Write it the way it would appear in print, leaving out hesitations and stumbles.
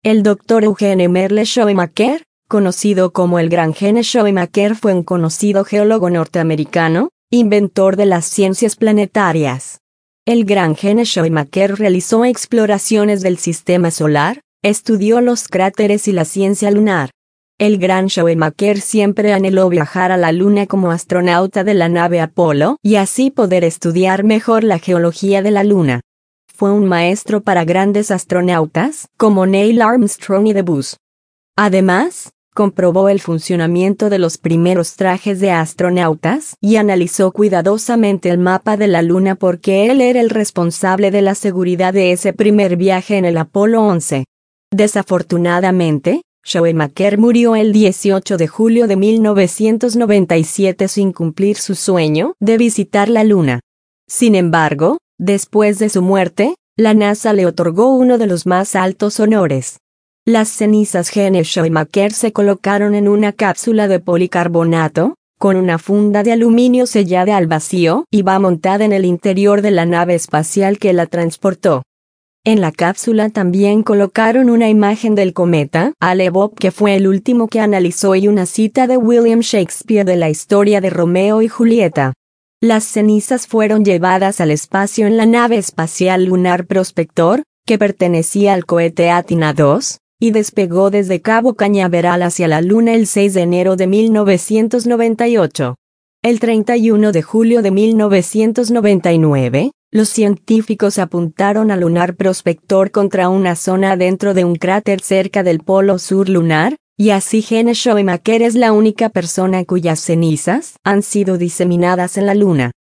El Dr. Eugene Merle Shoemaker, conocido como el Gran Gene Shoemaker, fue un conocido geólogo norteamericano, inventor de las ciencias planetarias. El Gran Gene Shoemaker realizó exploraciones del sistema solar, estudió los cráteres y la ciencia lunar. El Gran Shoemaker siempre anheló viajar a la Luna como astronauta de la nave Apolo y así poder estudiar mejor la geología de la Luna. Fue un maestro para grandes astronautas como Neil Armstrong y The Buzz. Además, comprobó el funcionamiento de los primeros trajes de astronautas y analizó cuidadosamente el mapa de la Luna porque él era el responsable de la seguridad de ese primer viaje en el Apolo 11. Desafortunadamente, Shoemaker murió el 18 de julio de 1997 sin cumplir su sueño de visitar la Luna. Sin embargo, después de su muerte, la NASA le otorgó uno de los más altos honores. Las cenizas Gene Shoemaker se colocaron en una cápsula de policarbonato, con una funda de aluminio sellada al vacío y va montada en el interior de la nave espacial que la transportó. En la cápsula también colocaron una imagen del cometa Hale-Bopp, que fue el último que analizó, y una cita de William Shakespeare de la historia de Romeo y Julieta. Las cenizas fueron llevadas al espacio en la nave espacial lunar Prospector, que pertenecía al cohete Athena 2, y despegó desde Cabo Cañaveral hacia la Luna el 6 de enero de 1998. El 31 de julio de 1999, los científicos apuntaron al Lunar Prospector contra una zona dentro de un cráter cerca del polo sur lunar, y así Gene Shoemaker es la única persona cuyas cenizas han sido diseminadas en la Luna.